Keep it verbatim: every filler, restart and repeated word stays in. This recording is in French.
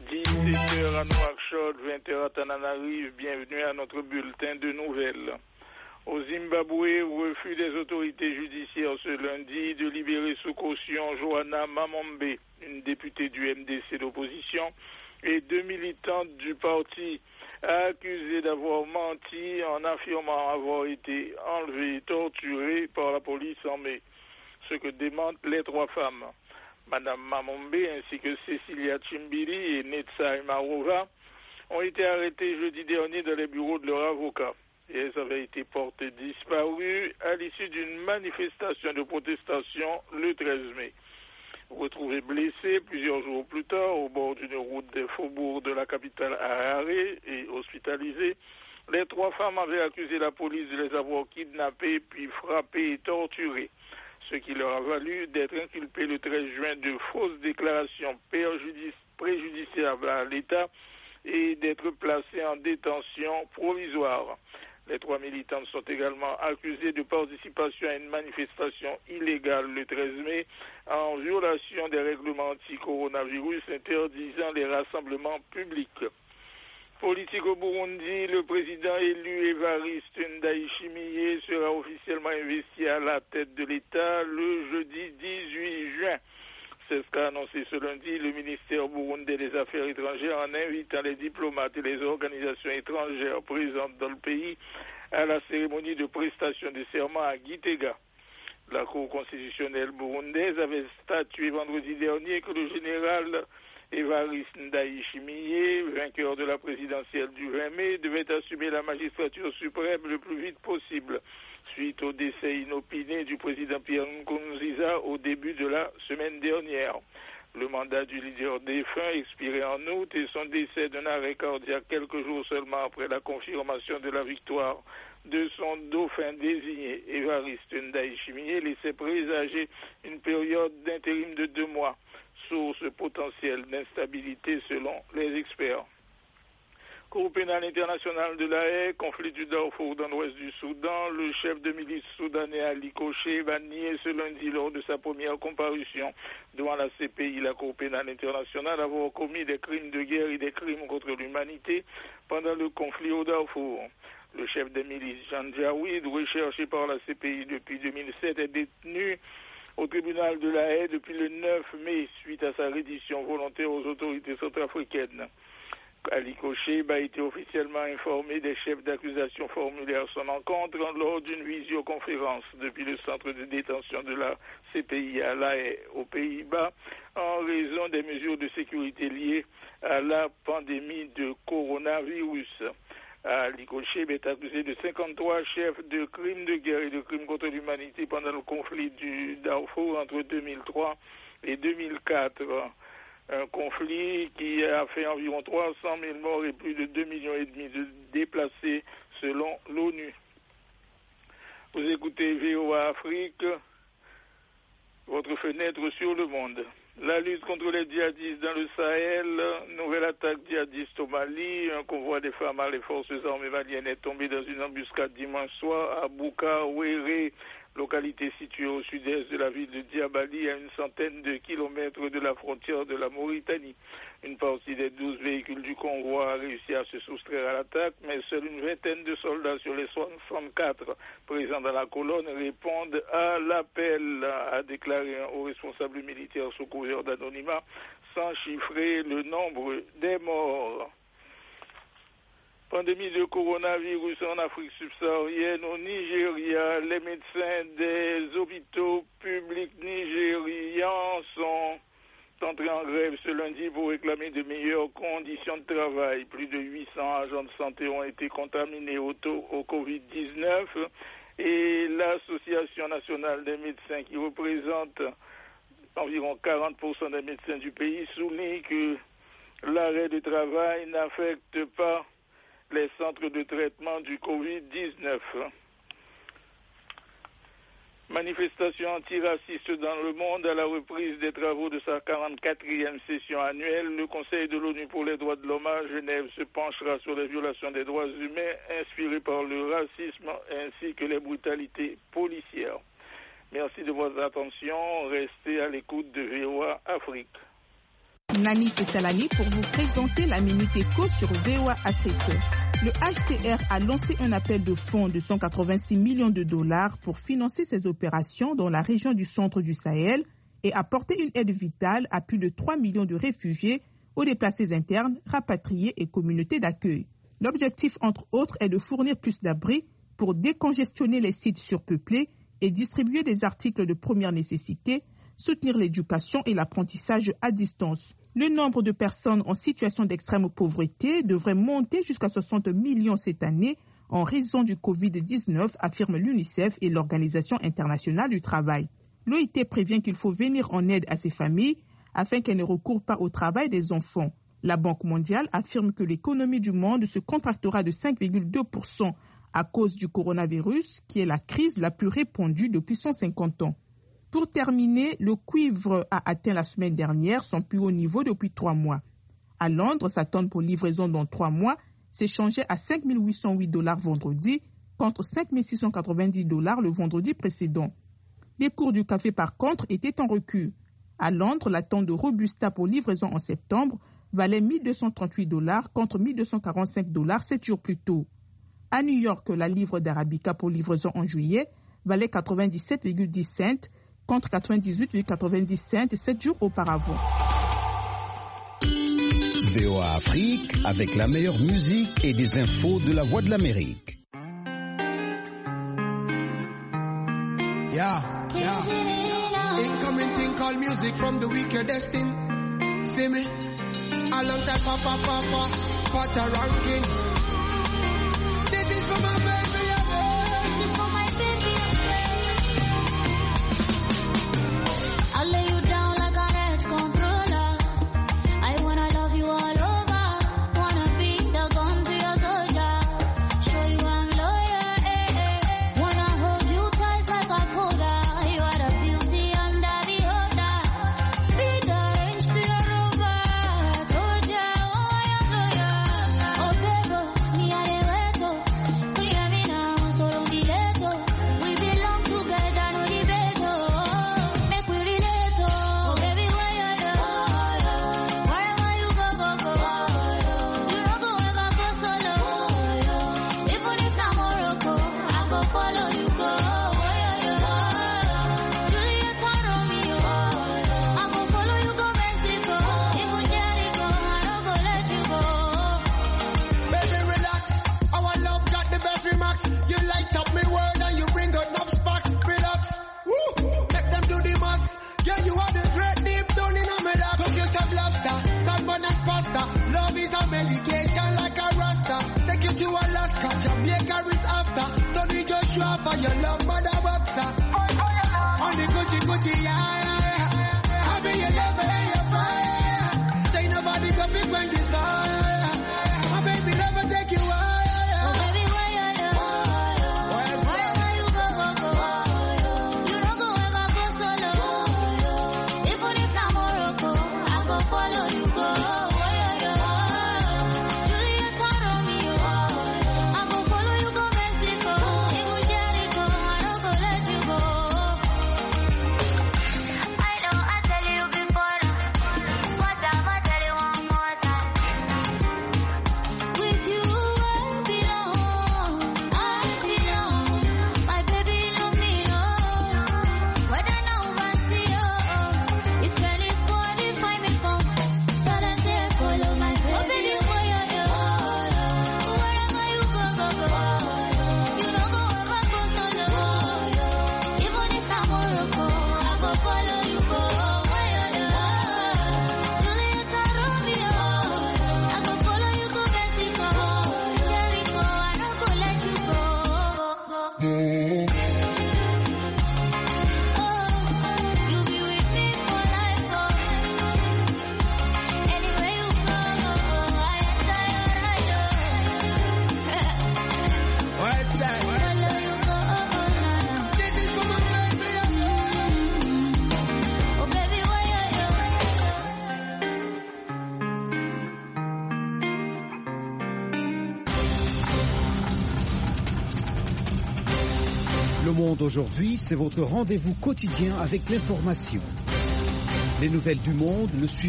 dix-sept heures à Nouakchott, vingt heures à Tananarive, bienvenue à notre bulletin de nouvelles. Au Zimbabwe, refus des autorités judiciaires ce lundi de libérer sous caution Johanna Mamombe, une députée du M D C d'opposition, et deux militantes du parti accusées d'avoir menti en affirmant avoir été enlevées et torturées par la police en mai, ce que démentent les trois femmes. Madame Mamombe ainsi que Cecilia Chimbili et Netsa Marova ont été arrêtées jeudi dernier dans les bureaux de leur avocat. Et elles avaient été portées disparues à l'issue d'une manifestation de protestation le treize mai. Retrouvées blessées plusieurs jours plus tard au bord d'une route des faubourgs de la capitale Harare et hospitalisées, les trois femmes avaient accusé la police de les avoir kidnappées puis frappées et torturées, ce qui leur a valu d'être inculpées le treize juin de fausses déclarations préjudiciables à l'État et d'être placées en détention provisoire. Les trois militantes sont également accusées de participation à une manifestation illégale le treize mai en violation des règlements anti-coronavirus interdisant les rassemblements publics. Politique au Burundi, le président élu Évariste Ndayishimiye sera officiellement investi à la tête de l'État le jeudi dix-huit juin. C'est ce qu'a annoncé ce lundi le ministère burundais des Affaires étrangères en invitant les diplomates et les organisations étrangères présentes dans le pays à la cérémonie de prestation de serment à Gitega. La Cour constitutionnelle burundaise avait statué vendredi dernier que le général Évariste Ndayishimiye, vainqueur de la présidentielle du vingt mai, devait assumer la magistrature suprême le plus vite possible, suite au décès inopiné du président Pierre Nkurunziza au début de la semaine dernière. Le mandat du leader défunt expirait en août et son décès d'un arrêt cardiaque quelques jours seulement après la confirmation de la victoire de son dauphin désigné, Évariste Ndayishimiye, laissait présager une période d'intérim de deux mois, source potentielle d'instabilité selon les experts. Cour pénale internationale de la Haye, conflit du Darfour dans l'ouest du Soudan, le chef de milice soudanais Ali Koché va nier ce lundi lors de sa première comparution devant la C P I, la Cour pénale internationale, avoir commis des crimes de guerre et des crimes contre l'humanité pendant le conflit au Darfour. Le chef des milices, Janjaweed, recherché par la C P I depuis deux mille sept, est détenu au tribunal de la Haye depuis le neuf mai suite à sa reddition volontaire aux autorités centrafricaines. Ali Koché a été officiellement informé des chefs d'accusation formulés à son encontre lors d'une visioconférence depuis le centre de détention de la C P I à La Haye, aux Pays-Bas, en raison des mesures de sécurité liées à la pandémie de coronavirus. Ali Koché est accusé de cinquante-trois chefs de crimes de guerre et de crimes contre l'humanité pendant le conflit du Darfour entre deux mille trois et deux mille quatre. Un conflit qui a fait environ trois cent mille morts et plus de deux millions et demi de déplacés selon l'ONU. Vous écoutez V O A Afrique, votre fenêtre sur le monde. La lutte contre les djihadistes dans le Sahel, nouvelle attaque djihadiste au Mali, un convoi des femmes à les forces armées maliennes est tombé dans une embuscade dimanche soir à Bouka-Ouéré, localité située au sud-est de la ville de Diabali, à une centaine de kilomètres de la frontière de la Mauritanie. Une partie des douze véhicules du convoi a réussi à se soustraire à l'attaque, mais seule une vingtaine de soldats sur les soixante-quatre présents dans la colonne répondent à l'appel, a déclaré un haut responsable militaire sous couvert d'anonymat, sans chiffrer le nombre des morts. Pandémie de coronavirus en Afrique subsaharienne, au Nigeria, les médecins des hôpitaux publics nigérians sont entrés en grève ce lundi pour réclamer de meilleures conditions de travail. Plus de huit cents agents de santé ont été contaminés au, au covid dix-neuf et l'Association nationale des médecins, qui représente environ quarante pour cent des médecins du pays, souligne que l'arrêt de travail n'affecte pas les centres de traitement du covid dix-neuf. Manifestation antiraciste dans le monde à la reprise des travaux de sa quarante-quatrième session annuelle. Le Conseil de l'ONU pour les droits de l'homme à Genève se penchera sur les violations des droits humains inspirées par le racisme ainsi que les brutalités policières. Merci de votre attention. Restez à l'écoute de V O A Afrique. Nani Petalani pour vous présenter la Minute Éco sur V O A Afrique. Le H C R a lancé un appel de fonds de cent quatre-vingt-six millions de dollars pour financer ses opérations dans la région du centre du Sahel et apporter une aide vitale à plus de trois millions de réfugiés, aux déplacés internes, rapatriés et communautés d'accueil. L'objectif, entre autres, est de fournir plus d'abris pour décongestionner les sites surpeuplés et distribuer des articles de première nécessité, soutenir l'éducation et l'apprentissage à distance. Le nombre de personnes en situation d'extrême pauvreté devrait monter jusqu'à soixante millions cette année en raison du covid dix-neuf, affirme l'UNICEF et l'Organisation internationale du travail. L'O I T prévient qu'il faut venir en aide à ces familles afin qu'elles ne recourent pas au travail des enfants. La Banque mondiale affirme que l'économie du monde se contractera de cinq virgule deux pour cent à cause du coronavirus, qui est la crise la plus répandue depuis cent cinquante ans. Pour terminer, le cuivre a atteint la semaine dernière son plus haut niveau depuis trois mois. À Londres, sa tonne pour livraison dans trois mois s'échangeait à cinq mille huit cent huit dollars vendredi contre cinq mille six cent quatre-vingt-dix dollars le vendredi précédent. Les cours du café, par contre, étaient en recul. À Londres, la tonne de Robusta pour livraison en septembre valait mille deux cent trente-huit dollars contre mille deux cent quarante-cinq dollars sept jours plus tôt. À New York, la livre d'Arabica pour livraison en juillet valait quatre-vingt-dix-sept virgule dix cents contre quatre-vingt-dix-huit virgule quatre-vingt-dix cents sept jours auparavant. V O A Afrique avec la meilleure musique et des infos de la Voix de l'Amérique. Yeah, yeah. Incoming thing called music from the weaker destined. See me? A long time, papa, papa, pata ranking. This is for my baby, yeah. This is for my baby, yeah. I'll lay you down like a net controller. I wanna love you all over. Wanna be the gun to your soldier. Show you I'm loyal, eh, eh. Wanna hold you tight like a folder. You are the beauty under the holder. Be the range to your rover. Told ya, oh, I'm loyal. Oh, baby, me a de weto. Clear me now, so don't be late. We belong together, no debate. Make we relate. Oh, baby, where you go? Wherever you go, go, go. You don't go ever go solo. Even if not Morocco, I go follow you go. Juliet and Romeo, I go follow you go Mexico. Even Jericho, I don't go let you go. Baby, relax. Our love got the best remarks. You light up me world and you bring out enough sparks. Relax. Woo. Make them do the mask. Yeah, you are the dread deep down in a medax. Cook you some lobster, salmon and pasta. Love is a medication like a rasta. Take you to Alaska, Jamaica is after. Tony Joshua for your love, mother boxer. On the Gucci Gucci, yeah, yeah, yeah. I be your lover and your fire. Say nobody can pick when this fire. My baby never take you away. Oh, baby, where you go? Wherever you go, go, go. You don't go ever go solo. Even if not Morocco, I go follow you go. Juliet and Romeo, I go follow you go Mexico. Even Jericho, I don't go let you go. I know I tell you before now, but I'ma tell you one more time. With you I belong, I belong. My baby love me, oh. Whether now or see, oh. If anybody find me come, tell them say follow my baby. Oh baby, where you go? Wherever you go, go, go. You don't go ever go solo. Even if not Morocco, I go follow you go. Where you go? Juliet and Romeo, I go follow you go Mexico. Jericho, I don't go let you go. Oh, you be with me for life, oh. Anywhere you go, I enter your ride, oh. What's that? Follow you go, oh, oh, na, na. This is for my baby, oh baby, where you go? Le Monde aujourd'hui, c'est votre rendez-vous quotidien avec l'information. Les nouvelles du monde, le suivi